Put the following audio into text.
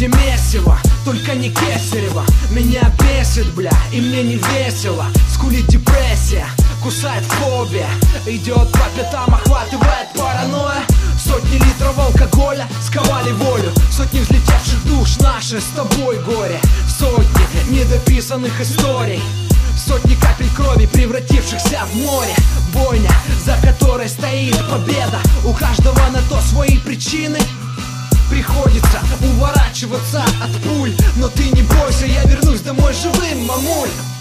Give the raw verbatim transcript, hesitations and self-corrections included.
где месиво, только не кесарево. Меня бесит, бля, и мне не весело. Скулит депрессия, кусает фобия, идет по пятам, охватывает паранойя. Сотни литров алкоголя сковали волю, сотни взлетевших душ, наше с тобой горе. Сотни недописанных историй, сотни капель крови, превратившихся в море. Бойня, за которой стоит победа, у каждого на то свои причины. Приходится уворачиваться от пуль, но ты не бойся, я вернусь домой живым, мамуль.